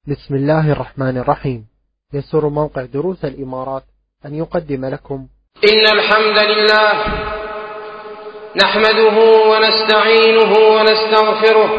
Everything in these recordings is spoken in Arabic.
بسم الله الرحمن الرحيم. يسر موقع دروس الإمارات أن يقدم لكم إن الحمد لله نحمده ونستعينه ونستغفره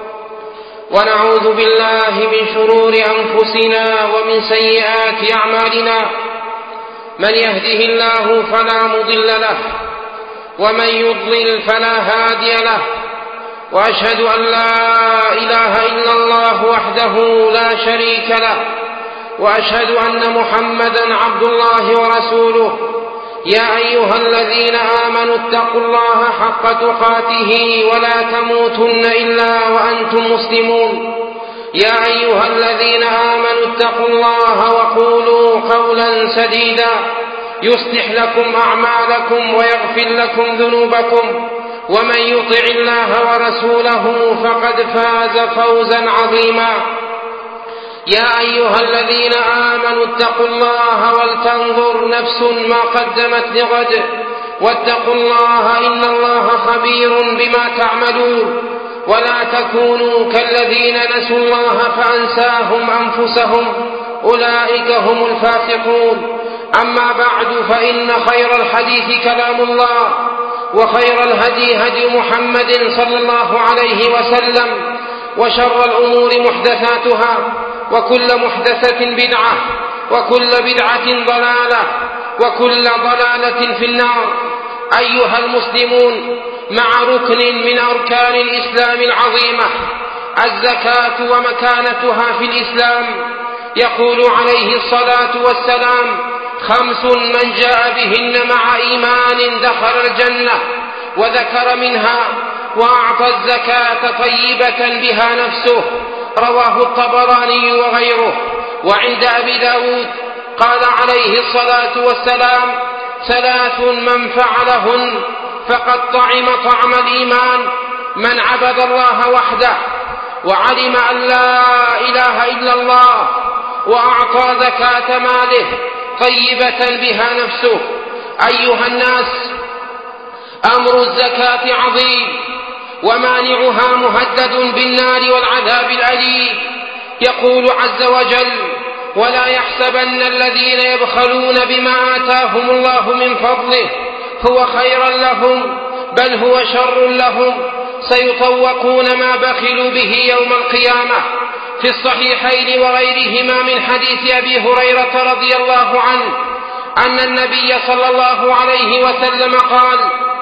ونعوذ بالله من شرور أنفسنا ومن سيئات أعمالنا. من يهده الله فلا مضل له ومن يضلل فلا هادي له، وأشهد أن لا إله إلا الله وحده لا شريك له، وأشهد أن محمدا عبد الله ورسوله. يا أيها الذين آمنوا اتقوا الله حق تقاته ولا تموتن إلا وأنتم مسلمون. يا أيها الذين آمنوا اتقوا الله وقولوا قولا سديدا يصلح لكم أعمالكم ويغفر لكم ذنوبكم، ومن يطع الله ورسوله فقد فاز فوزا عظيما. يا أيها الذين آمنوا اتقوا الله ولتنظر نفس ما قدمت لغد، واتقوا الله إن الله خبير بما تعملون. ولا تكونوا كالذين نسوا الله فأنساهم أنفسهم، أولئك هم الفاسقون. أما بعد، فإن خير الحديث كلام الله، وخير الهدي هدي محمد صلى الله عليه وسلم، وشر الأمور محدثاتها، وكل محدثة بدعة، وكل بدعة ضلالة، وكل ضلالة في النار. أيها المسلمون، مع ركن من أركان الإسلام العظيمة الزكاة ومكانتها في الإسلام، يقول عليه الصلاة والسلام: 5 من جاء بهن مع إيمان دخل الجنة. وذكر منها: وأعطى الزكاة طيبة بها نفسه. رواه الطبراني وغيره. وعند أبي داود قال عليه الصلاة والسلام: 3 من فعلهن فقد طعم طعم الإيمان: من عبد الله وحده، وعلم أن لا إله إلا الله، وأعطى زكاة ماله طيبة بها نفسه. أيها الناس، أمر الزكاة عظيم، ومانعها مهدد بالنار والعذاب الأليم. يقول عز وجل: ولا يحسبن الذين يبخلون بما آتاهم الله من فضله هو خيرا لهم بل هو شر لهم، سيطوقون ما بخلوا به يوم القيامة. في الصحيحين وغيرهما من حديث أبي هريرة رضي الله عنه أن النبي صلى الله عليه وسلم قال: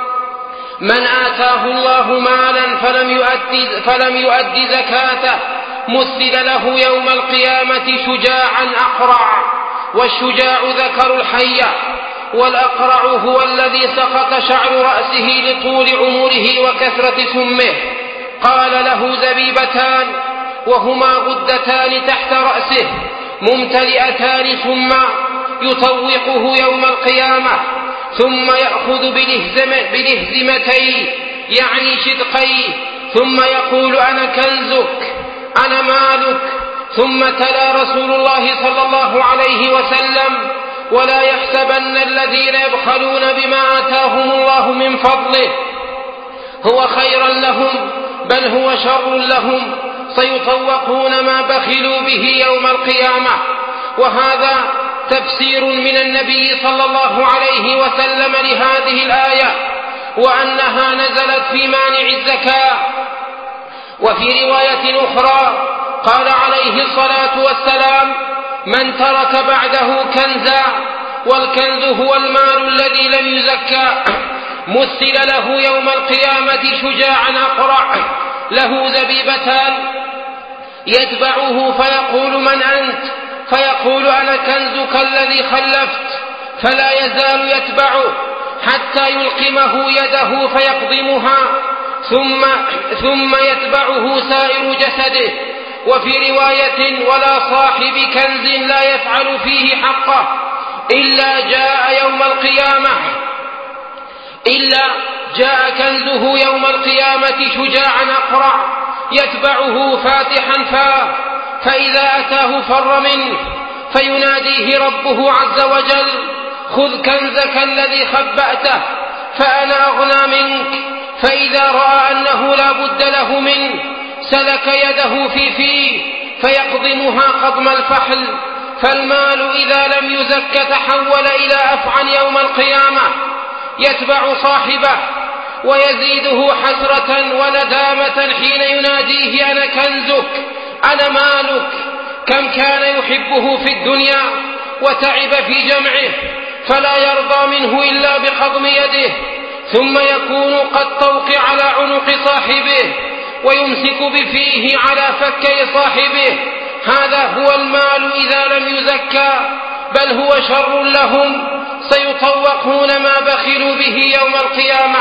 من آتاه الله مالا فلم يؤد زكاته مثل له يوم القيامة شجاعا أقرع. والشجاع ذكر الحية، والأقرع هو الذي سقط شعر رأسه لطول عمره وكثرة سمه. قال: له زبيبتان، وهما غدتان تحت رأسه ممتلئتان سما، يطوقه يوم القيامة، ثم يأخذ بلهزمتيه يعني شدقيه، ثم يقول: أنا كنزك، أنا مالك. ثم تلا رسول الله صلى الله عليه وسلم: ولا يحسبن الذين يبخلون بما آتاهم الله من فضله هو خيرا لهم بل هو شر لهم، سيطوقون ما بخلوا به يوم القيامة. وهذا تفسير من النبي صلى الله عليه وسلم لهذه الآية، وأنها نزلت في مانع الزكاة. وفي رواية أخرى قال عليه الصلاة والسلام: من ترك بعده كنزا، والكنز هو المال الذي لم يزكى، مثل له يوم القيامة شجاعا أقرع له زبيبتان، يتبعه فيقول: من أنت؟ فيقول: أنا كنزك الذي خلفت. فلا يزال يتبعه حتى يلقمه يده فيقضمها، ثم يتبعه سائر جسده. وفي رواية: ولا صاحب كنز لا يفعل فيه حقه إلا جاء كنزه يوم القيامة شجاعا أقرع يتبعه فاتحا فاه، فإذا أتاه فر منه، فيناديه ربه عز وجل: خذ كنزك الذي خبأته فأنا أغنى منك. فإذا رأى أنه لا بد له منه سلك يده في فيه فيقضمها قضم الفحل. فالمال إذا لم يزك تحول إلى أفعى يوم القيامة يتبع صاحبه ويزيده حسرة وندامة حين يناديه: أنا كنزك، أنا مالك. كم كان يحبه في الدنيا وتعب في جمعه فلا يرضى منه إلا بقضم يده، ثم يكون قد توقع على عنق صاحبه ويمسك بفيه على فكي صاحبه. هذا هو المال إذا لم يزكى، بل هو شر لهم، سيطوقون ما بخلوا به يوم القيامة.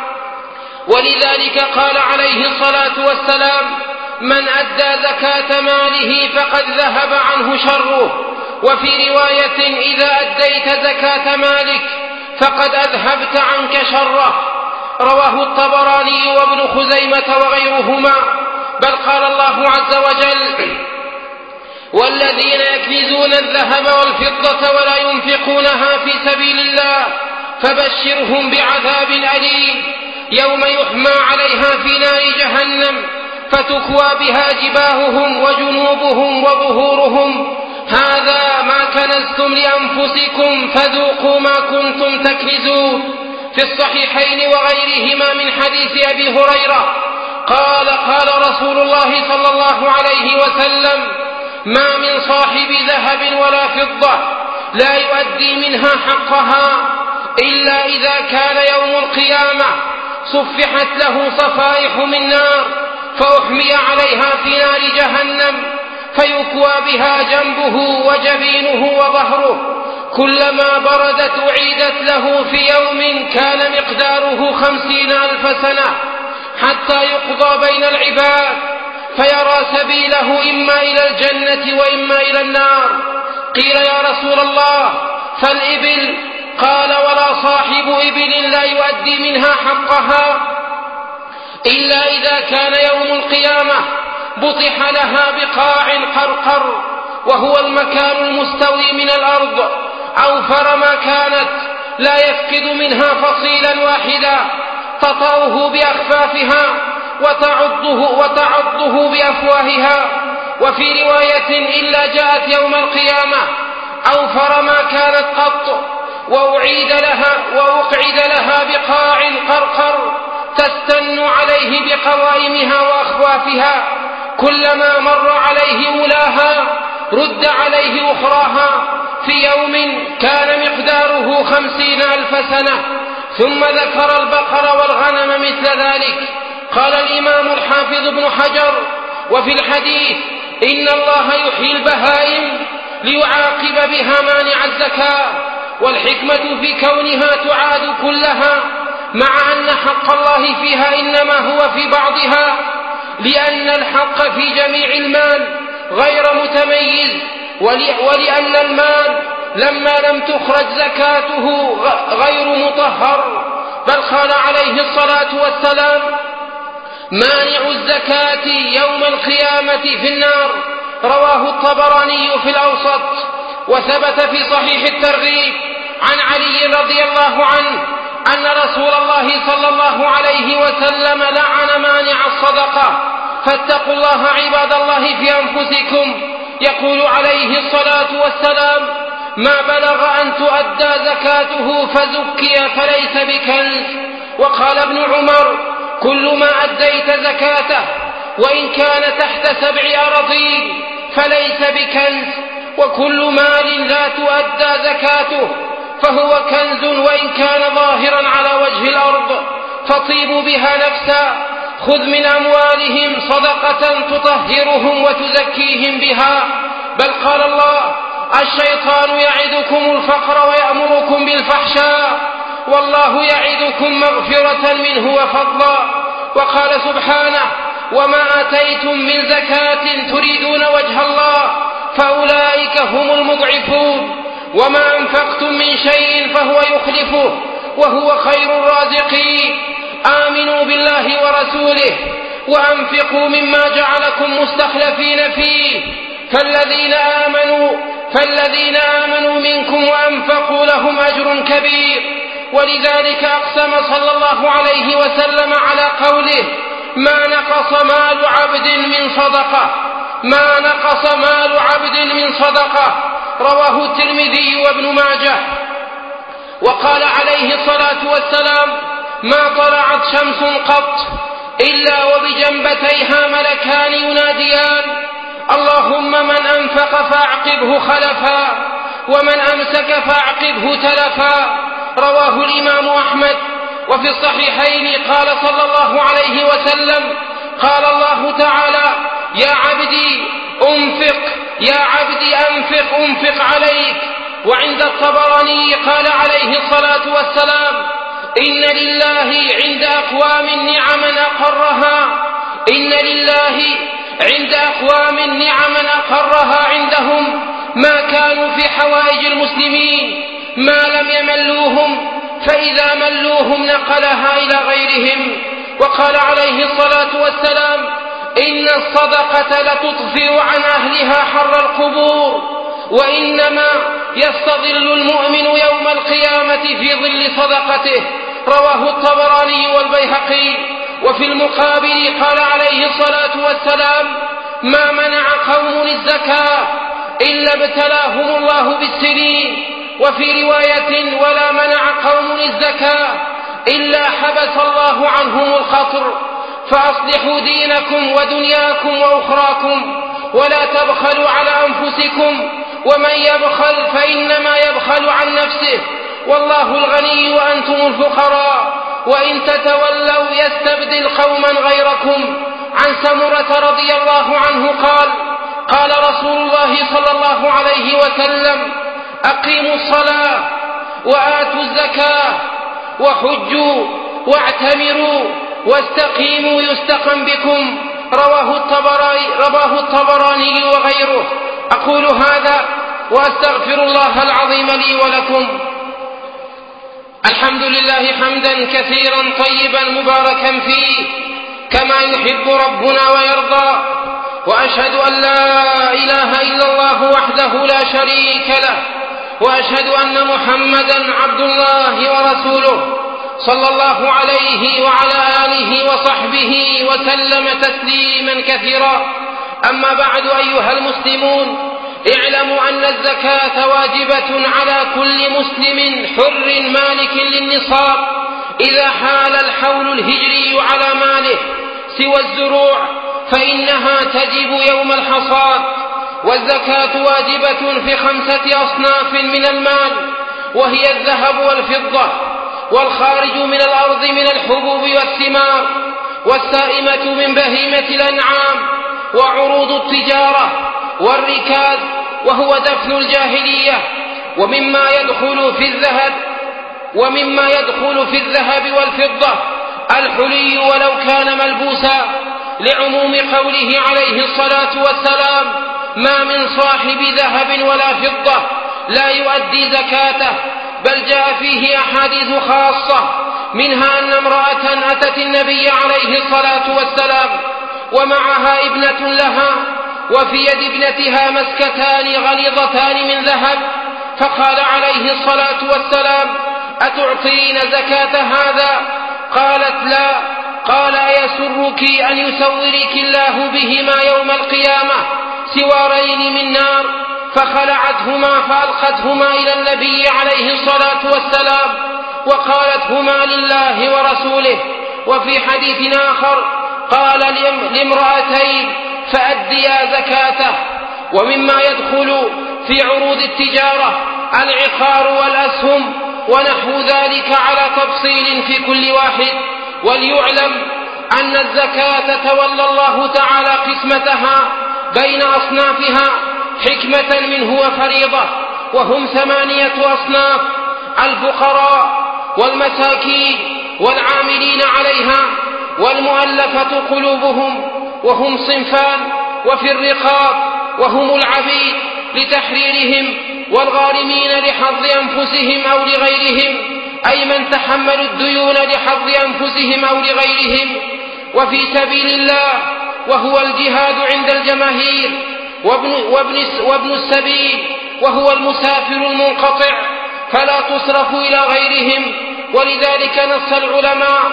ولذلك قال عليه الصلاة والسلام: من أدى زكاة ماله فقد ذهب عنه شره. وفي رواية: إذا أديت زكاة مالك فقد أذهبت عنك شره. رواه الطبراني وابن خزيمة وغيرهما. بل قال الله عز وجل: والذين يكنزون الذهب والفضة ولا ينفقونها في سبيل الله فبشرهم بعذاب أليم يوم يحمى عليها في نار جهنم فتكوى بها جباههم وجنوبهم وظهورهم هذا ما كنزتم لأنفسكم فذوقوا ما كنتم تكنزون. في الصحيحين وغيرهما من حديث أبي هريرة قال رسول الله صلى الله عليه وسلم: ما من صاحب ذهب ولا فضة لا يؤدي منها حقها إلا إذا كان يوم القيامة صفحت له صفائح من نار فأحمي عليها في نار جهنم فيكوى بها جنبه وجبينه وظهره، كلما بردت أعيدت له في يوم كان مقداره 50,000 سنة حتى يقضى بين العباد فيرى سبيله إما إلى الجنة وإما إلى النار. قيل: يا رسول الله فالإبل؟ قال: ولا صاحب إبل لا يؤدي منها حقها إلا إذا كان يوم القيامة بطح لها بقاع قرقر، وهو المكان المستوي من الأرض، أوفر ما كانت لا يفقد منها فصيلا واحدا تطأه بأخفافها وتعضه بأفواهها. وفي رواية: إلا جاءت يوم القيامة أوفر ما كانت قط وأقعد لها بقاع قرقر تستن عليه بقوائمها وأخوافها، كلما مر عليه أولاها رد عليه أخراها في يوم كان مقداره 50,000 سنة. ثم ذكر البقر والغنم مثل ذلك. قال الإمام الحافظ ابن حجر: وفي الحديث إن الله يحيي البهائم ليعاقب بها مانع الزكاة، والحكمة في كونها تعاد كلها، مع أن حق الله فيها إنما هو في بعضها، لأن الحق في جميع المال غير متميز، ولأن المال لما لم تخرج زكاته غير مطهر. بل قال عليه الصلاة والسلام: مانع الزكاة يوم القيامة في النار. رواه الطبراني في الأوسط. وثبت في صحيح الترغيب عن علي رضي الله عنه أن رسول الله صلى الله عليه وسلم لعن مانع الصدقة. فاتقوا الله عباد الله في أنفسكم. يقول عليه الصلاة والسلام: ما بلغ أن تؤدى زكاته فزكي فليس بكنز. وقال ابن عمر: كل ما أديت زكاته وإن كان تحت 7 أراضين فليس بكنز، وكل مال لا تؤدى زكاته فهو كنز وإن كان ظاهرا على وجه الأرض، فطيبوا بها نفسا. خذ من أموالهم صدقة تطهرهم وتزكيهم بها. بل قال الله: الشيطان يعدكم الفقر ويأمركم بالفحشاء والله يعدكم مغفرة منه وفضلا. وقال سبحانه: وما آتيتم من زكاة تريدون وجه الله فأولئك هم المضعفون، وما أنفقتم من شيء فهو يخلفه وهو خير الرازقين. آمنوا بالله ورسوله وأنفقوا مما جعلكم مستخلفين فيه، فالذين آمنوا منكم وأنفقوا لهم أجر كبير. ولذلك أقسم صلى الله عليه وسلم على قوله: ما نقص مال عبد من صدقة. ما نقص مال عبد من صدقة. رواه الترمذي وابن ماجه. وقال عليه الصلاة والسلام: ما طلعت شمس قط إلا وبجنبتيها ملكان يناديان: اللهم من أنفق فأعقبه خلفا، ومن أمسك فأعقبه تلفا. رواه الإمام أحمد. وفي الصحيحين قال صلى الله عليه وسلم: قال الله تعالى: يا عبدي أنفق، يا عبدي أنفق أنفق عليك. وعند الطبراني قال عليه الصلاة والسلام: إن لله عند أقوام نعما أقرها، إن لله عند أقوام نعما أقرها عندهم ما كانوا في حوائج المسلمين ما لم يملوهم، فإذا ملوهم نقلها إلى غيرهم. وقال عليه الصلاة والسلام: إن الصدقة لتطفئ عن أهلها حر القبور، وإنما يستظل المؤمن يوم القيامة في ظل صدقته. رواه الطبراني والبيهقي. وفي المقابل قال عليه الصلاة والسلام: ما منع قوم الزكاة إلا ابتلاهم الله بالسنين. وفي رواية: ولا منع قوم الزكاة إلا حبس الله عنهم الخطر. فأصلحوا دينكم ودنياكم وأخراكم، ولا تبخلوا على أنفسكم، ومن يبخل فإنما يبخل عن نفسه، والله الغني وأنتم الفقراء، وإن تتولوا يستبدل قوما غيركم. عن سمرة رضي الله عنه قال: قال رسول الله صلى الله عليه وسلم: أقيموا الصلاة وآتوا الزكاة وحجوا واعتمروا واستقيموا يستقم بكم. رواه الطبراني وغيره. أقول هذا وأستغفر الله العظيم لي ولكم. الحمد لله حمدا كثيرا طيبا مباركا فيه كما يحب ربنا ويرضى، وأشهد أن لا إله إلا الله وحده لا شريك له، وأشهد أن محمدا عبد الله ورسوله صلى الله عليه وعلى آله وصحبه وسلم تسليما كثيرا. أما بعد، أيها المسلمون، اعلموا أن الزكاة واجبة على كل مسلم حر مالك للنصاب إذا حال الحول الهجري على ماله سوى الزروع، فإنها تجب يوم الحصاد. والزكاة واجبة في 5 أصناف من المال، وهي الذهب والفضة، والخارج من الأرض من الحبوب والثمار، والسائمة من بهيمة الأنعام، وعروض التجارة، والركاز وهو دفن الجاهلية. ومما يدخل في الذهب والفضة الحلي ولو كان ملبوسا، لعموم قوله عليه الصلاة والسلام: ما من صاحب ذهب ولا فضة لا يؤدي زكاته. بل جاء فيه أحاديث خاصة، منها أن امرأة أتت النبي عليه الصلاة والسلام ومعها ابنة لها، وفي يد ابنتها مسكتان غليظتان من ذهب، فقال عليه الصلاة والسلام: أتعطين زكاة هذا؟ قالت: لا. قال: أيسرك أن يسورك الله بهما يوم القيامة سوارين من نار؟ فخلعتهما فألقتهما إلى النبي عليه الصلاة والسلام وقالت: هما لله ورسوله. وفي حديث آخر قال لامرأتين: فأديا زكاته. ومما يدخل في عروض التجارة العقار والأسهم ونحو ذلك على تفصيل في كل واحد. وليعلم أن الزكاة تولى الله تعالى قسمتها بين أصنافها حكمة منه وفريضة، وهم 8 أصناف: الفقراء والمساكين والعاملين عليها والمؤلفة قلوبهم، وهم صنفان. وفي الرقاب وهم العبيد لتحريرهم، والغارمين لحظ أنفسهم أو لغيرهم، أي من تحملوا الديون لحظ أنفسهم أو لغيرهم. وفي سبيل الله وهو الجهاد عند الجماهير، وابن السبيل وهو المسافر المنقطع، فلا تصرف إلى غيرهم. ولذلك نص العلماء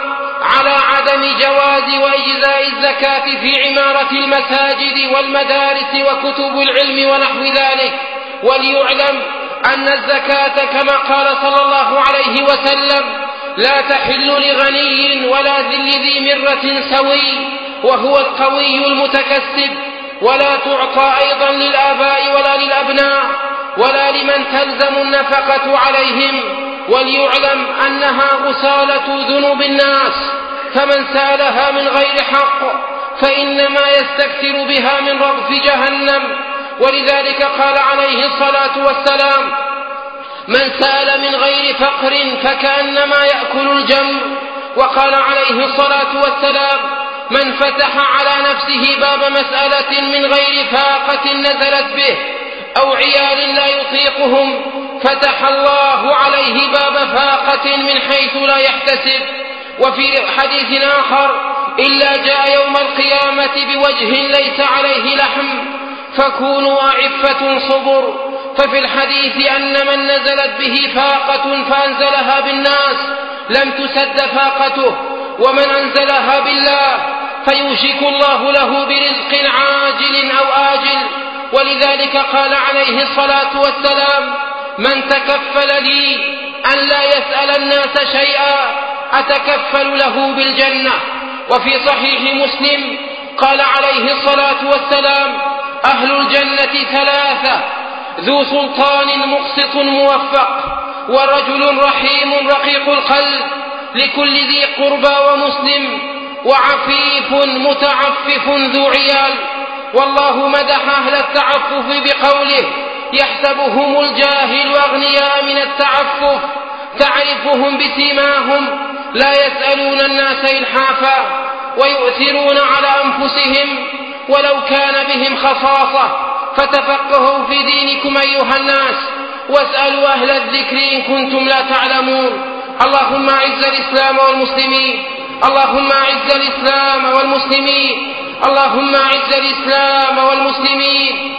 على عدم جواز وإجزاء الزكاة في عمارة المساجد والمدارس وكتب العلم ونحو ذلك. وليعلم أن الزكاة كما قال صلى الله عليه وسلم لا تحل لغني ولا ذي مرة سوي وهو القوي المتكسب، ولا تعطى أيضا للآباء ولا للأبناء ولا لمن تلزم النفقة عليهم. وليعلم أنها غسالة ذنوب الناس، فمن سالها من غير حق فإنما يستكثر بها من رغف جهنم. ولذلك قال عليه الصلاة والسلام من سال من غير فقر فكأنما يأكل الجمر. وقال عليه الصلاة والسلام من فتح على نفسه باب مسألة من غير فاقة نزلت به أو عيال لا يطيقهم فتح الله عليه باب فاقة من حيث لا يحتسب. وفي حديث آخر إلا جاء يوم القيامة بوجه ليس عليه لحم فكونوا أعفة صبر. ففي الحديث أن من نزلت به فاقة فأنزلها بالناس لم تسد فاقته، ومن أنزلها بالله فيوشك الله له برزق عاجل أو آجل. ولذلك قال عليه الصلاة والسلام من تكفل لي أن لا يسأل الناس شيئا أتكفل له بالجنة. وفي صحيح مسلم قال عليه الصلاة والسلام أهل الجنة ثلاثة ذو سلطان مقسط موفق ورجل رحيم رقيق القلب لكل ذي قربى ومسلم وعفيف متعفف ذو عيال. والله مدح أهل التعفف بقوله يحسبهم الجاهل أغنياء من التعفف تعرفهم بسيماهم لا يسألون الناس إلحافا ويؤثرون على أنفسهم ولو كان بهم خصاصة. فتفقهوا في دينكم أيها الناس واسألوا أهل الذكر إن كنتم لا تعلمون. اللهم أعز الإسلام والمسلمين، اللهم أعز الإسلام والمسلمين، اللهم أعز الإسلام والمسلمين،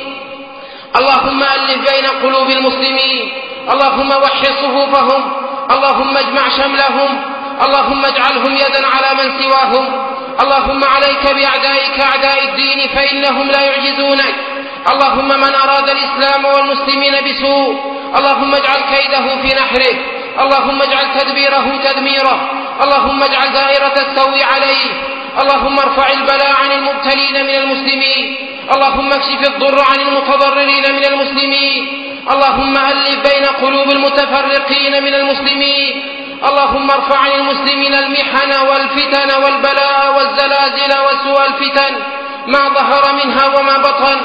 اللهم ألف بين قلوب المسلمين، اللهم وحد صفوفهم، اللهم اجمع شملهم، اللهم اجعلهم يدا على من سواهم. اللهم عليك بأعدائك أعداء الدين فإنهم لا يعجزونك. اللهم من أراد الإسلام والمسلمين بسوء اللهم اجعل كيده في نحره، اللهم اجعل تدبيره تدميره، اللهم اجعل دائرة السوء عليه. اللهم ارفع البلاء عن المبتلين من المسلمين، اللهم اكشف الضر عن المتضررين من المسلمين، اللهم ألف بين قلوب المتفرقين من المسلمين. اللهم ارفع عن المسلمين المحن والفتن والبلاء والزلازل وسوء الفتن ما ظهر منها وما بطن.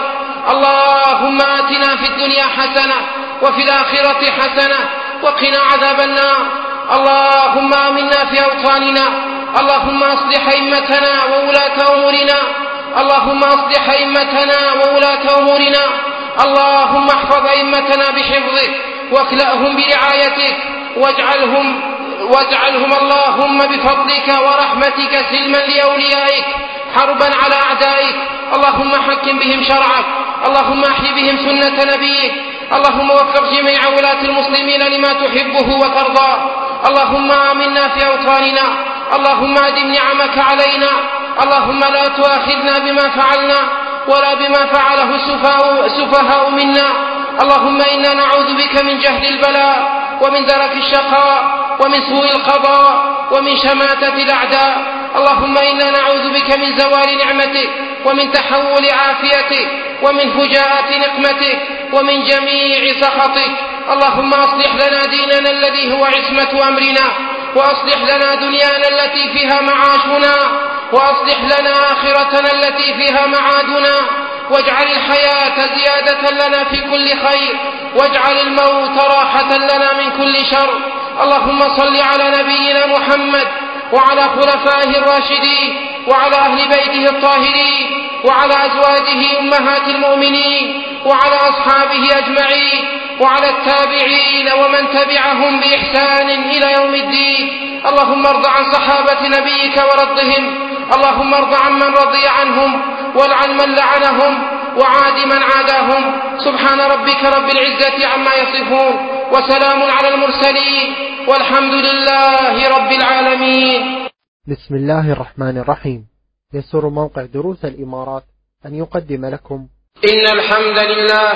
اللهم آتنا في الدنيا حسنة وفي الآخرة حسنة وقنا عذاب النار. اللهم آمنا في أوطاننا، اللهم أصلح أئمتنا وولاة أمورنا، اللهم أصلح أئمتنا وولاة أمورنا، اللهم احفظ أئمتنا بحفظك واكلأهم برعايتك واجعلهم اللهم بفضلك ورحمتك سلما لأوليائك حربا على أعدائك. اللهم حكم بهم شرعك، اللهم احي بهم سنة نبيك، اللهم وفق جميع ولاة المسلمين لما تحبه وترضاه. اللهم آمنا في أوطاننا، اللهم أدم نعمك علينا، اللهم لا تؤاخذنا بما فعلنا ولا بما فعله السفهاء منا. اللهم إنا نعوذ بك من جهل البلاء ومن درك الشقاء ومن سوء القضاء ومن شماتة الأعداء. اللهم إنا نعوذ بك من زوال نعمتك ومن تحول عافيتك ومن فجاءة نقمتك ومن جميع سخطك. اللهم أصلح لنا ديننا الذي هو عصمة أمرنا، وأصلح لنا دنيانا التي فيها معاشنا، وأصلح لنا آخرتنا التي فيها معادنا، واجعل الحياة زيادة لنا في كل خير، واجعل الموت راحة لنا من كل شر. اللهم صل على نبينا محمد وعلى خلفائه الراشدين وعلى أهل بيته الطاهرين وعلى أزواجه أمهات المؤمنين وعلى أصحابه أجمعين وعلى التابعين ومن تبعهم بإحسان إلى يوم الدين. اللهم ارض عن صحابة نبيك ورضهم، اللهم ارض عن من رضي عنهم والعن من لعنهم وعاد من عاداهم. سبحان ربك رب العزة عما يصفون وسلام على المرسلين والحمد لله رب العالمين. بسم الله الرحمن الرحيم. يسر موقع دروس الإمارات أن يقدم لكم إن الحمد لله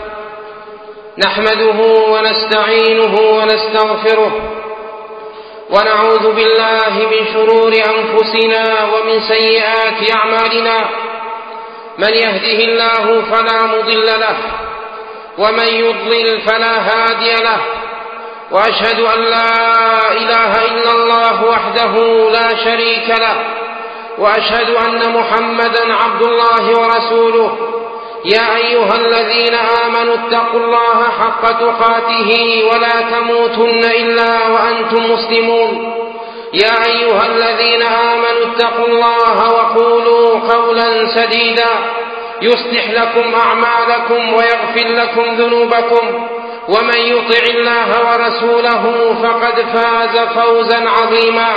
نحمده ونستعينه ونستغفره ونعوذ بالله من شرور أنفسنا ومن سيئات أعمالنا. من يهده الله فلا مضل له ومن يضلل فلا هادي له، وأشهد أن لا إله إلا الله وحده لا شريك له، وأشهد أن محمدا عبد الله ورسوله. يا أيها الذين آمنوا اتقوا الله حق تقاته ولا تموتن إلا وأنتم مسلمون. يا أيها الذين آمنوا اتقوا الله وقولوا قولا سديدا يصلح لكم أعمالكم ويغفر لكم ذنوبكم، ومن يطع الله ورسوله فقد فاز فوزا عظيما.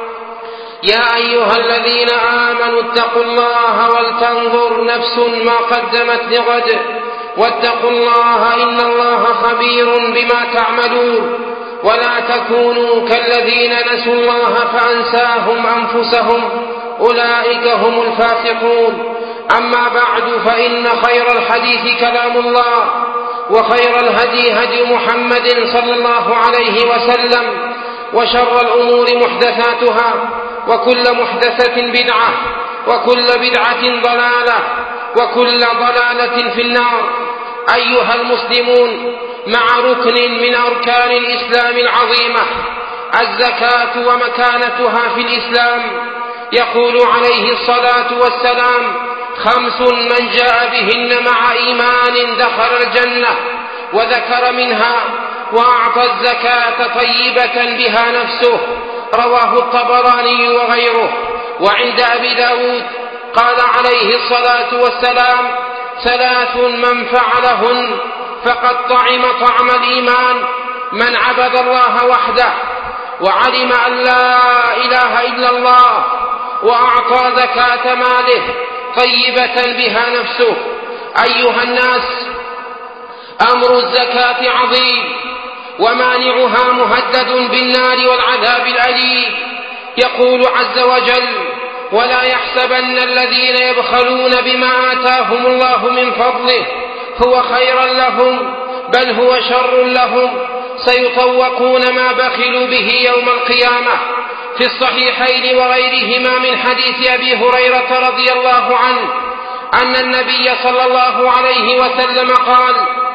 يا أيها الذين آمنوا اتقوا الله ولتنظر نفس ما قدمت لغد، واتقوا الله إن الله خبير بما تعملون. ولا تكونوا كالذين نسوا الله فأنساهم أنفسهم، أولئك هم الفاسقون. أما بعد، فإن خير الحديث كلام الله، وخير الهدي هدي محمد صلى الله عليه وسلم، وشر الأمور محدثاتها، وكل محدثة بدعة، وكل بدعة ضلالة، وكل ضلالة في النار. أيها المسلمون، مع ركن من أركان الإسلام العظيمة الزكاة ومكانتها في الإسلام، يقول عليه الصلاة والسلام: 5 من جاء بهن مع إيمان دخل الجنة. وذكر منها: وأعطى الزكاة طيبة بها نفسه. رواه الطبراني وغيره. وعند أبي داود قال عليه الصلاة والسلام: 3 من فعلهن فقد طعم طعم الإيمان: من عبد الله وحده، وعلم أن لا إله إلا الله، وأعطى زكاة ماله طيبة بها نفسه. أيها الناس، أمر الزكاة عظيم، ومانعها مهدد بالنار والعذاب الأليم. يقول عز وجل: ولا يحسبن الذين يبخلون بما آتاهم الله من فضله هو خيرا لهم بل هو شر لهم، سيطوقون ما بخلوا به يوم القيامة. في الصحيحين وغيرهما من حديث أبي هريرة رضي الله عنه أن النبي صلى الله عليه وسلم قال: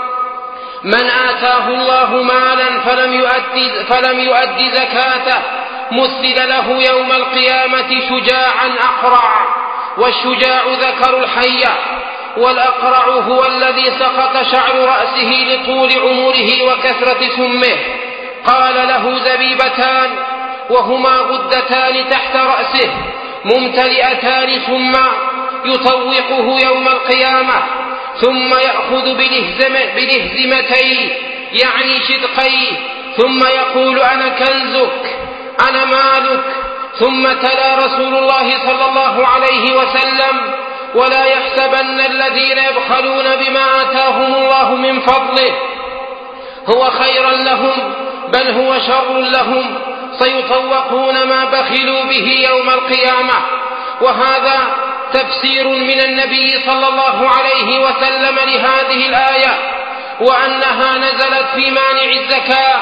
من آتاه الله مالا فلم يؤد زكاته مثل له يوم القيامة شجاعا أقرع. والشجاع ذكر الحية، والأقرع هو الذي سقط شعر رأسه لطول عمره وكثرة سمه. قال: له زبيبتان، وهما غدتان تحت رأسه ممتلئتان سما، يطوقه يوم القيامة، ثم يأخذ بلهزمتيه يعني شدقيه، ثم يقول: أنا كنزك، أنا مالك. ثم تلا رسول الله صلى الله عليه وسلم: ولا يحسبن الذين يبخلون بما آتاهم الله من فضله هو خيرا لهم بل هو شر لهم، سيطوقون ما بخلوا به يوم القيامة. وهذا تفسير من النبي صلى الله عليه وسلم لهذه الآية، وأنها نزلت في مانع الزكاة.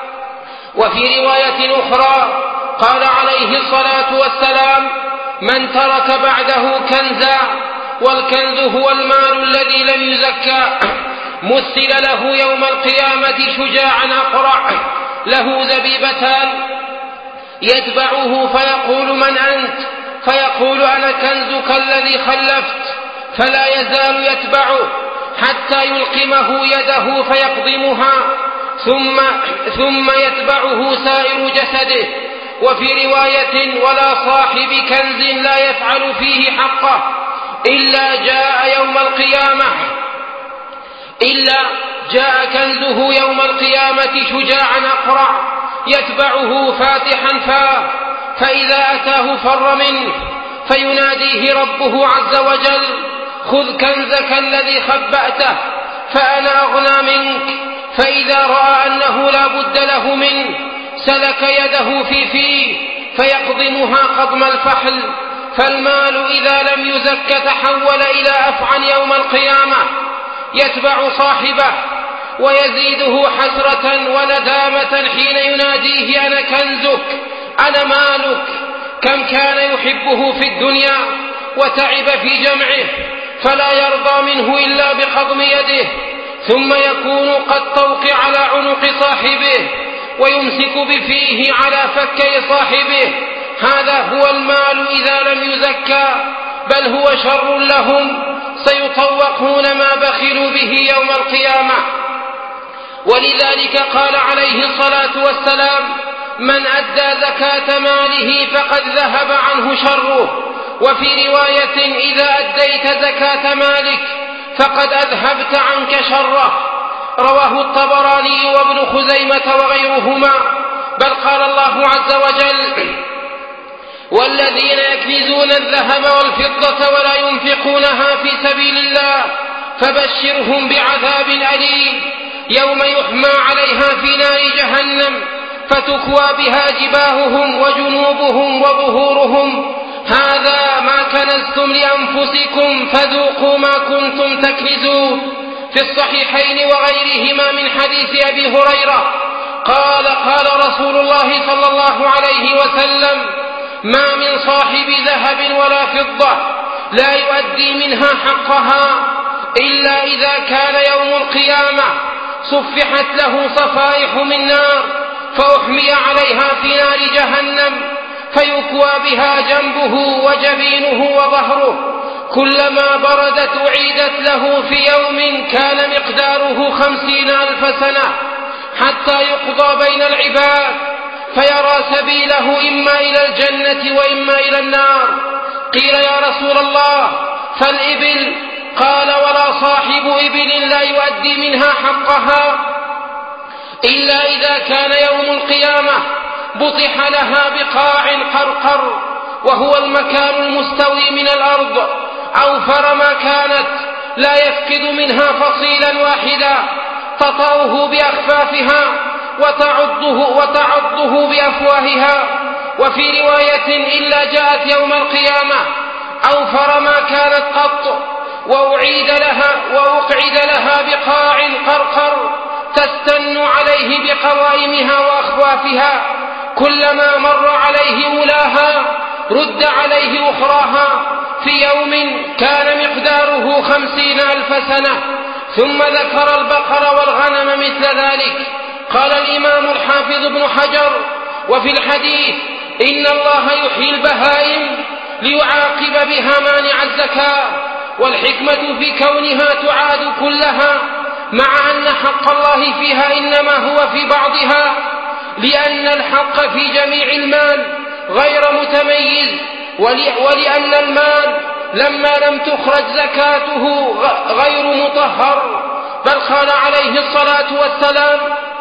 وفي رواية أخرى قال عليه الصلاة والسلام: من ترك بعده كنزا، والكنز هو المال الذي لم يزكى، مثل له يوم القيامة شجاعا أقرع له زبيبتان يتبعه فيقول: من أنت؟ فيقول: أنا كنزك الذي خلفت. فلا يزال يتبعه حتى يلقمه يده فيقضمها، ثم يتبعه سائر جسده. وفي رواية: ولا صاحب كنز لا يفعل فيه حقه إلا جاء كنزه يوم القيامة شجاعا أقرع يتبعه فاتحا فاه، فإذا أتاه فر منه، فيناديه ربه عز وجل: خذ كنزك الذي خبأته فأنا أغنى منك. فإذا رأى أنه لا بد له منه سلك يده في فيه فيقضمها قضم الفحل. فالمال إذا لم يزك تحول إلى أفعى يوم القيامة يتبع صاحبه ويزيده حسرة وندامة حين يناديه: أنا كنزك، أنا مالك. كم كان يحبه في الدنيا وتعب في جمعه فلا يرضى منه إلا بقضم يده، ثم يكون قد توقع على عنق صاحبه ويمسك بفيه على فكي صاحبه. هذا هو المال إذا لم يزكى، بل هو شر لهم، سيطوقون ما بخلوا به يوم القيامة. ولذلك قال عليه الصلاة والسلام: من أدى زكاة ماله فقد ذهب عنه شره. وفي رواية: إذا أديت زكاة مالك فقد أذهبت عنك شره. رواه الطبراني وابن خزيمة وغيرهما. بل قال الله عز وجل: والذين يكنزون الذهب والفضة ولا ينفقونها في سبيل الله فبشرهم بعذاب أليم يوم يحمى عليها في نار جهنم فتكوى بها جباههم وجنوبهم وظهورهم هذا ما كنزتم لأنفسكم فذوقوا ما كنتم تكنزون. في الصحيحين وغيرهما من حديث أبي هريرة قال: قال رسول الله صلى الله عليه وسلم: ما من صاحب ذهب ولا فضة لا يؤدي منها حقها إلا إذا كان يوم القيامة صفحت له صفائح من نار فأحمي عليها في نار جهنم فيكوى بها جنبه وجبينه وظهره، كلما بردت أعيدت له في يوم كان مقداره 50,000 سنة حتى يقضى بين العباد فيرى سبيله إما إلى الجنة وإما إلى النار. قيل: يا رسول الله فالإبل؟ قال: ولا صاحب إبل لا يؤدي منها حقها إلا إذا كان يوم القيامة بطح لها بقاع قرقر، وهو المكان المستوي من الأرض، أوفر ما كانت لا يفقد منها فصيلا واحدا تطأه بأخفافها وتعضه بأفواهها. وفي رواية: إلا جاءت يوم القيامة أوفر ما كانت قط وأقعد لها بقاع قرقر تستن عليه بقوائمها وأخوافها، كلما مر عليه أولاها رد عليه أخراها في يوم كان مقداره 50,000 سنة. ثم ذكر البقر والغنم مثل ذلك. قال الإمام الحافظ ابن حجر: وفي الحديث إن الله يحيي البهائم ليعاقب بها مانع الزكاة، والحكمة في كونها تعاد كلها، مع أن حق الله فيها إنما هو في بعضها، لأن الحق في جميع المال غير متميز، ولأن المال لما لم تخرج زكاته غير مطهر. بل قال عليه الصلاة والسلام: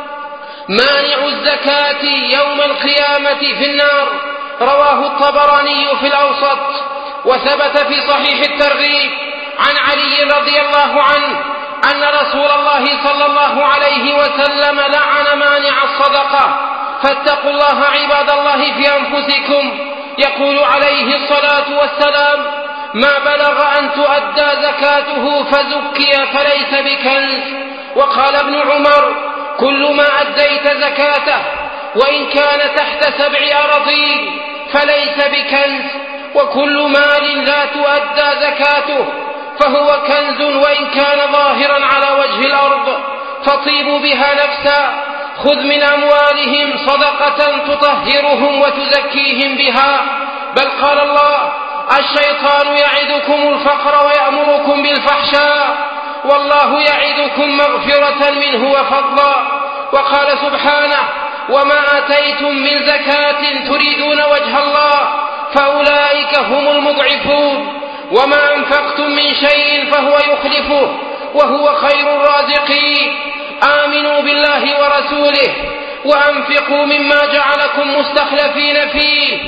مانع الزكاة يوم القيامة في النار. رواه الطبراني في الأوسط. وثبت في صحيح الترغيب عن علي رضي الله عنه أن رسول الله صلى الله عليه وسلم لعن مانع الصدقة. فاتقوا الله عباد الله في أنفسكم. يقول عليه الصلاة والسلام: ما بلغ أن تؤدى زكاته فزكي فليس بكنز. وقال ابن عمر: كل ما أديت زكاته وإن كان تحت 7 أراضين فليس بكنز، وكل مال لا تؤدى زكاته فهو كنز وإن كان ظاهرا على وجه الأرض، فطيبوا بها نفسا. خذ من أموالهم صدقة تطهرهم وتزكيهم بها. بل قال الله: الشيطان يعدكم الفقر ويأمركم بالفحشاء والله يعدكم مغفرة منه وفضلا. وقال سبحانه: وما آتيتم من زكاة تريدون وجه الله فأولئك هم المضعفون، وما أنفقتم من شيء فهو يخلفه وهو خير الرازقين. آمنوا بالله ورسوله وأنفقوا مما جعلكم مستخلفين فيه،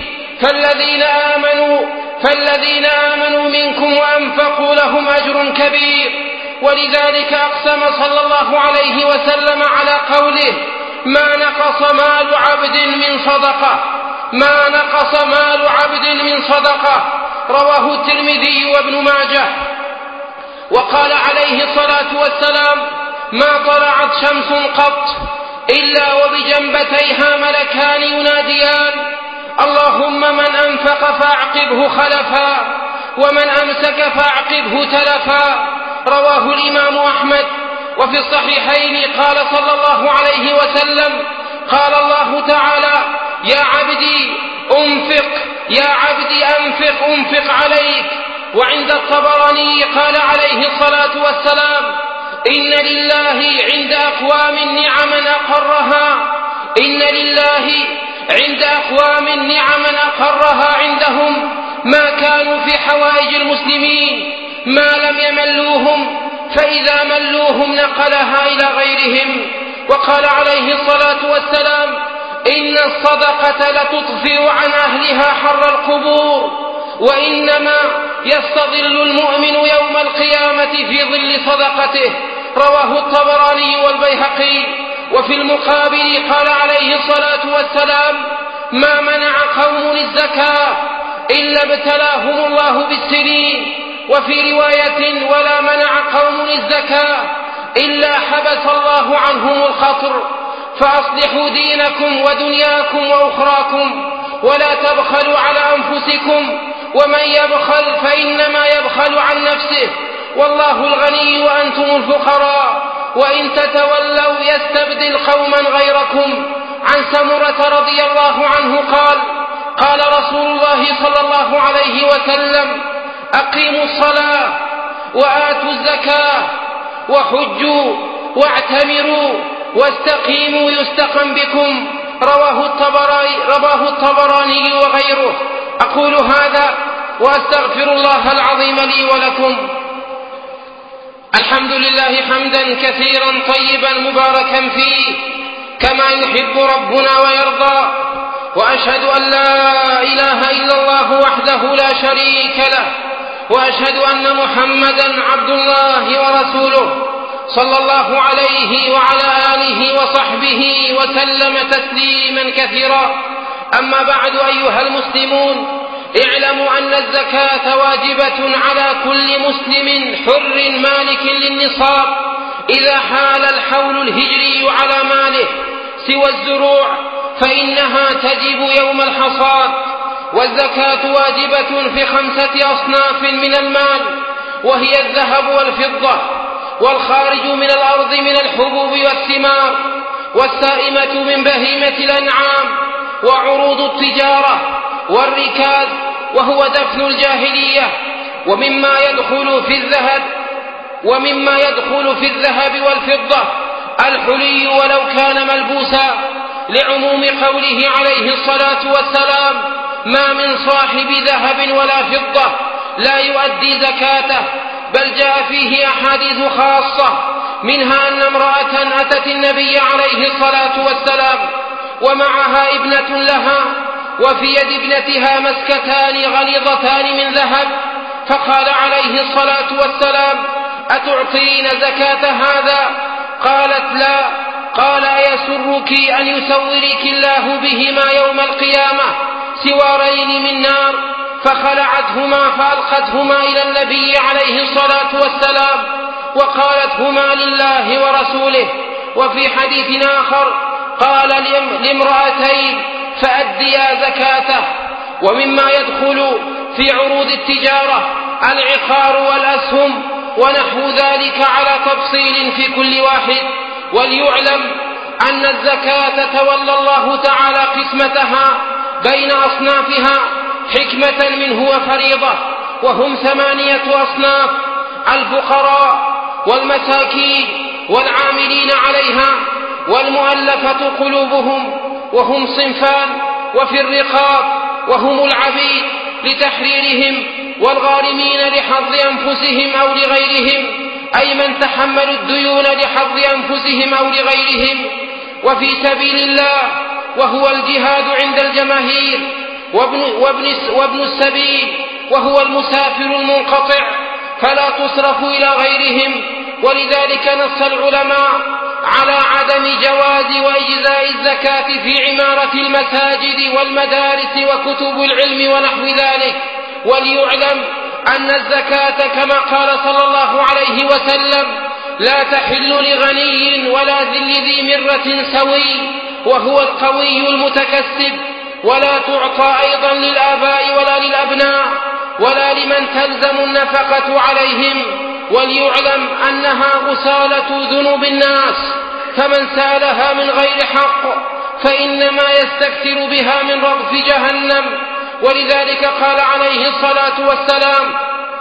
فالذين آمنوا منكم وأنفقوا لهم أجر كبير. ولذلك أقسم صلى الله عليه وسلم على قوله: ما نقص مال عبد من صدقة. ما نقص مال عبد من صدقة. رواه الترمذي وابن ماجه. وقال عليه الصلاة والسلام: ما طلعت شمس قط إلا وبجنبتيها ملكان يناديان: اللهم من أنفق فأعقبه خلفا، ومن أمسك فأعقبه تلفا. رواه الإمام أحمد. وفي الصحيحين قال صلى الله عليه وسلم: قال الله تعالى: يا عبدي أنفق، يا عبدي أنفق أنفق عليك. وعند الطبراني قال عليه الصلاة والسلام: إن لله عند أقوام نعما أقرها، إن لله عند أقوام نعما أقرها عندهم ما كانوا في حوائج المسلمين ما لم يملوهم، فإذا ملوهم نقلها إلى غيرهم. وقال عليه الصلاة والسلام: إن الصدقة لتطفئ عن أهلها حر القبور، وإنما يستظل المؤمن يوم القيامة في ظل صدقته. رواه الطبراني والبيهقي. وفي المقابل قال عليه الصلاة والسلام: ما منع قوم الزكاة إلا ابتلاهم الله بالسنين. وفي رواية: ولا منع قوم الزكاة إلا حبس الله عنهم الخطر. فأصلحوا دينكم ودنياكم وأخراكم، ولا تبخلوا على أنفسكم، ومن يبخل فإنما يبخل عن نفسه، والله الغني وأنتم الفقراء، وإن تتولوا يستبدل قوما غيركم. عن سمرة رضي الله عنه قال: قال رسول الله صلى الله عليه وسلم: أقيموا الصلاة وآتوا الزكاة وحجوا واعتمروا واستقيموا يستقم بكم. رواه الطبراني وغيره. أقول هذا وأستغفر الله العظيم لي ولكم. الحمد لله حمدا كثيرا طيبا مباركا فيه كما يحب ربنا ويرضى، وأشهد أن لا إله إلا الله وحده لا شريك له، وأشهد أن محمدا عبد الله ورسوله صلى الله عليه وعلى آله وصحبه وسلم تسليما كثيرا. أما بعد، أيها المسلمون، اعلموا أن الزكاة واجبة على كل مسلم حر مالك للنصاب إذا حال الحول الهجري على ماله سوى الزروع، فإنها تجب يوم الحصاد. والزكاة واجبة في 5 أصناف من المال، وهي الذهب والفضة، والخارج من الأرض من الحبوب والثمار، والسائمة من بهيمة الأنعام، وعروض التجارة، والركاز وهو دفن الجاهلية، ومما يدخل في الذهب والفضة الحلي ولو كان ملبوسا، لعموم قوله عليه الصلاة والسلام: ما من صاحب ذهب ولا فضة لا يؤدي زكاته. بل جاء فيه أحاديث خاصة، منها أن امرأة أتت النبي عليه الصلاة والسلام ومعها ابنة لها، وفي يد ابنتها مسكتان غليظتان من ذهب، فقال عليه الصلاة والسلام: أتعطين زكاة هذا؟ قالت: لا. قال: أيسرك أن يسورك الله بهما يوم القيامة سوارين من نار؟ فخلعتهما فألقتهما إلى النبي عليه الصلاة والسلام وقالت: هما لله ورسوله. وفي حديث آخر قال لامرأتين: فأديا زكاته. ومما يدخل في عروض التجارة العقار والأسهم ونحو ذلك على تفصيل في كل واحد. وليعلم أن الزكاة تولى الله تعالى قسمتها بين أصنافها حكمة منه وفريضة، وهم 8 أصناف: الفقراء والمساكين والعاملين عليها والمؤلفة قلوبهم، وهم صنفان، وفي الرقاب وهم العبيد لتحريرهم، والغارمين لحظ أنفسهم أو لغيرهم، أي من تحملوا الديون لحظ أنفسهم أو لغيرهم. وفي سبيل الله وهو الجهاد عند الجماهير، وابن السبيل وهو المسافر المنقطع، فلا تصرف إلى غيرهم. ولذلك نص العلماء على عدم جواز وإجزاء الزكاة في عمارة المساجد والمدارس وكتب العلم ونحو ذلك. وليعلم أن الزكاة كما قال صلى الله عليه وسلم لا تحل لغني ولا ذي مرة سوي وهو القوي المتكسب، ولا تعطى أيضا للآباء ولا للأبناء ولا لمن تلزم النفقة عليهم. وليعلم أنها غسالة ذنوب الناس، فمن سألها من غير حق فإنما يستكثر بها من رغف جهنم. ولذلك قال عليه الصلاة والسلام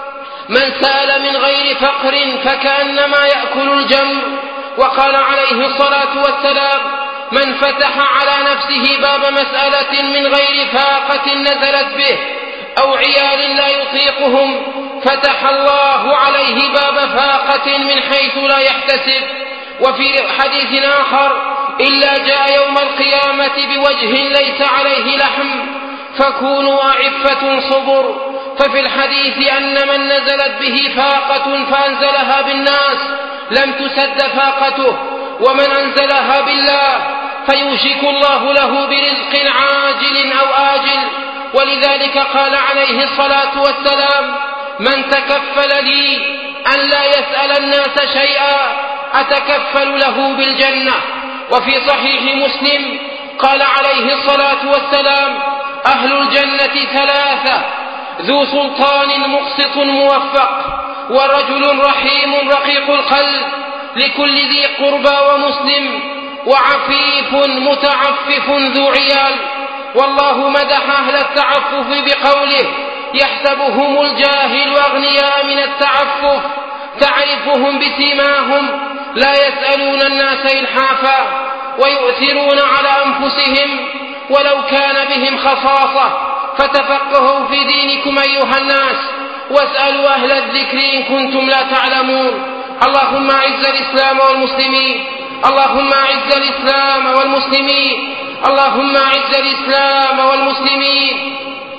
من سأل من غير فقر فكأنما يأكل الجمر. وقال عليه الصلاة والسلام من فتح على نفسه باب مسألة من غير فاقة نزلت به أو عيال لا يطيقهم فتح الله عليه باب فاقة من حيث لا يحتسب. وفي حديث آخر إلا جاء يوم القيامة بوجه ليس عليه لحم فكونوا أعفة صبر. ففي الحديث أن من نزلت به فاقة فأنزلها بالناس لم تسد فاقته، ومن أنزلها بالله فيوشك الله له برزق عاجل أو آجل. ولذلك قال عليه الصلاة والسلام من تكفل لي أن لا يسأل الناس شيئا أتكفل له بالجنة. وفي صحيح مسلم قال عليه الصلاة والسلام أهل الجنة ثلاثة ذو سلطان مقسط موفق ورجل رحيم رقيق القلب لكل ذي قربى ومسلم وعفيف متعفف ذو عيال. والله مدح أهل التعفف بقوله يحسبهم الجاهل أغنياء من التعفف تعرفهم بسيماهم لا يسألون الناس إلحافا ويؤثرون على أنفسهم ولو كان بهم خصاصة. فتفقهوا في دينكم أيها الناس واسألوا أهل الذكر إن كنتم لا تعلمون. اللهم أعز الإسلام والمسلمين، اللهم أعز الإسلام والمسلمين، اللهم أعز الإسلام والمسلمين،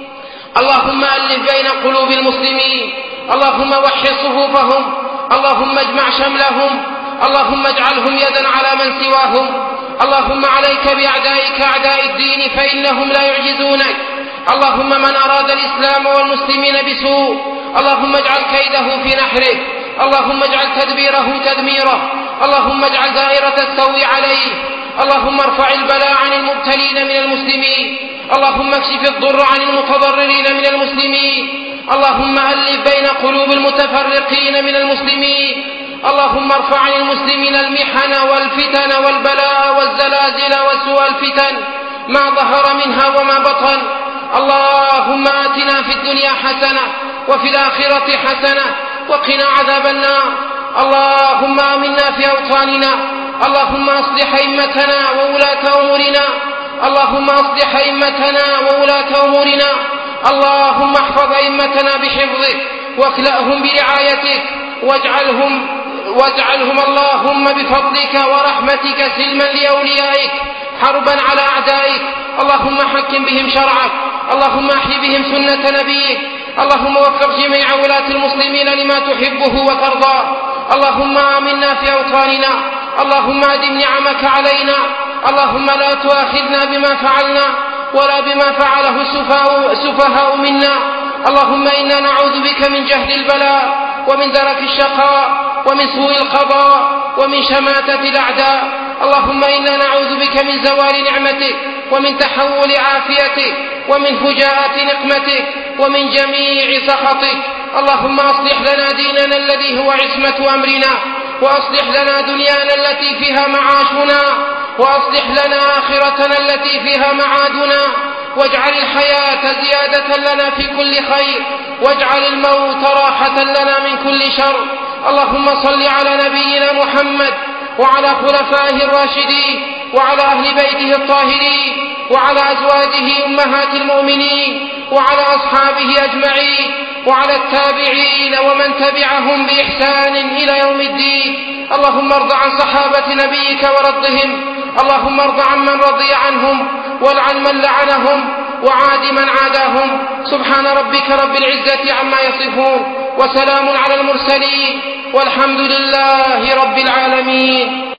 اللهم ألف بين قلوب المسلمين، اللهم وحد صفوفهم، اللهم اجمع شملهم، اللهم اجعلهم يدا على من سواهم. اللهم عليك بأعدائك أعداء الدين فإنهم لا يعجزونك. اللهم من أراد الإسلام والمسلمين بسوء اللهم اجعل كيده في نحره، اللهم اجعل تدبيره تدميره، اللهم اجعل دائرة السوء عليه. اللهم ارفع البلاء عن المبتلين من المسلمين، اللهم اكشف الضر عن المتضررين من المسلمين، اللهم ألف بين قلوب المتفرقين من المسلمين. اللهم ارفع عن المسلمين المحن والفتن والبلاء والزلازل وسوء الفتن ما ظهر منها وما بطن. اللهم آتنا في الدنيا حسنة وفي الآخرة حسنة وقنا عذاب النار. اللهم آمنا في أوطاننا، اللهم أصلح أئمتنا وولاة أمورنا، اللهم أصلح أئمتنا وولاة أمورنا، اللهم احفظ أئمتنا بحفظك واكلأهم برعايتك واجعلهم اللهم بفضلك ورحمتك سلما لأوليائك حربا على أعدائك. اللهم حكم بهم شرعك، اللهم احي بهم سنة نبيك، اللهم وفق جميع ولاة المسلمين لما تحبه وترضاه. اللهم آمنا في أوطاننا، اللهم أدم نعمك علينا، اللهم لا تؤاخذنا بما فعلنا ولا بما فعله السفهاء منا. اللهم إنا نعوذ بك من جهل البلاء ومن درك الشقاء ومن سوء القضاء ومن شماتة الأعداء. اللهم إنا نعوذ بك من زوال نعمتك ومن تحول عافيتك ومن فجاءة نقمتك ومن جميع سخطك. اللهم أصلح لنا ديننا الذي هو عصمة أمرنا، وأصلح لنا دنيانا التي فيها معاشنا، وأصلح لنا آخرتنا التي فيها معادنا، واجعل الحياة زيادة لنا في كل خير، واجعل الموت راحة لنا من كل شر. اللهم صل على نبينا محمد وعلى خلفائه الراشدين وعلى أهل بيته الطاهرين وعلى أزواجه أمهات المؤمنين وعلى أصحابه أجمعين وعلى التابعين ومن تبعهم بإحسان إلى يوم الدين. اللهم ارض عن صحابة نبيك ورضهم، اللهم ارض عن من رضي عنهم والعن من لعنهم وعاد من عاداهم. سبحان ربك رب العزة عما يصفون وسلام على المرسلين والحمد لله رب العالمين.